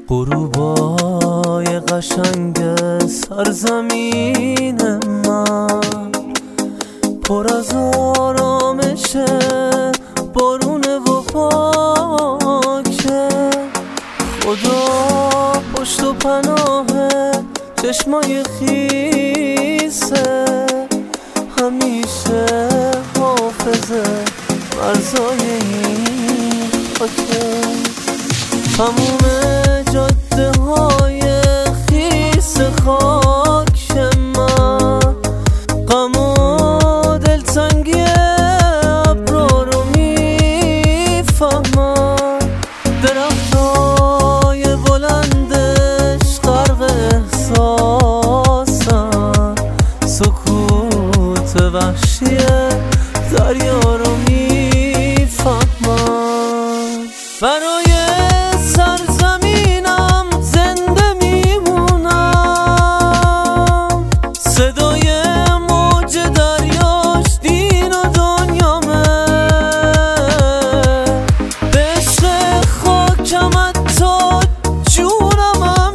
غروبای قشنگ سرزمین من پر از آرامشه، بارونه و پاکه. خدا پشت و پناه چشمای خیسه، همیشه حافظه مرزای این خاکه. تموم جاده های خیس خاک من، غم و دلتنگی ابرا رو میفهمم. درختای بلندش غرق احساسم، سکوت وحشی دریا رو میفهمم. برای سرزمینم زنده میمونم، صدای موج دریاش دین و دنیامه. به عشق خاکم حتی جونمم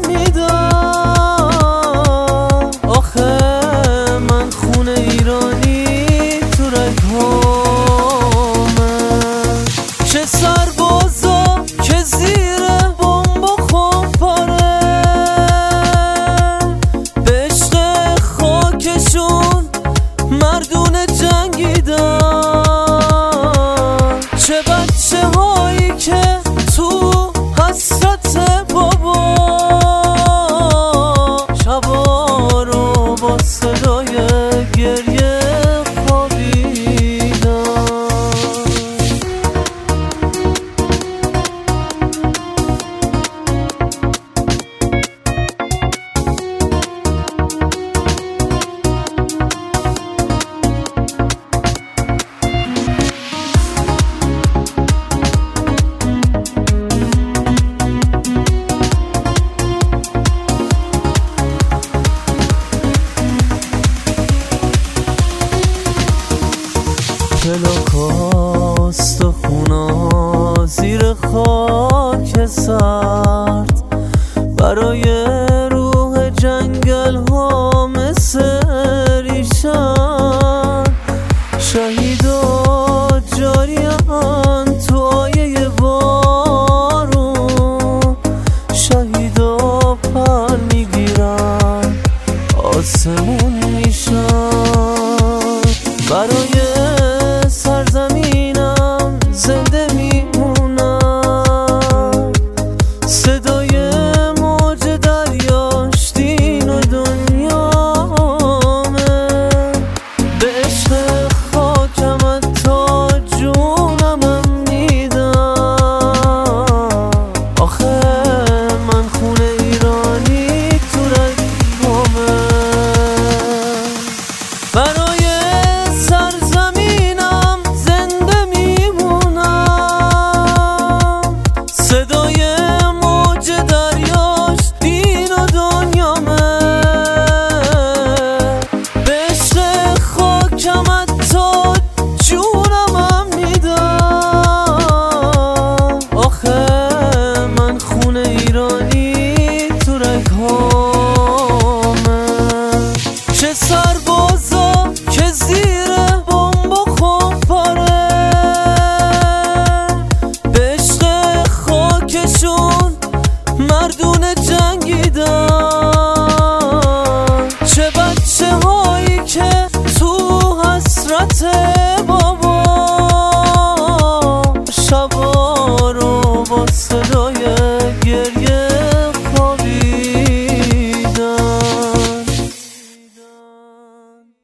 میدم. آخه من خون ایرانی تو رگامه. چه سربازا که زیر بمب و خمپاره، به عشق خاکشون مردونه جنگیدن. چه بچه هایی که تو حسرت بابا شبا رو با صدای گریه خوابیدن. پلاکاست و خونا زیر خاک سرد، برای روح جنگل ها مثل ریشن. شهیدا جاریان تو آیه بارون، شهیدا پر میگیرن آسمون میشن. برای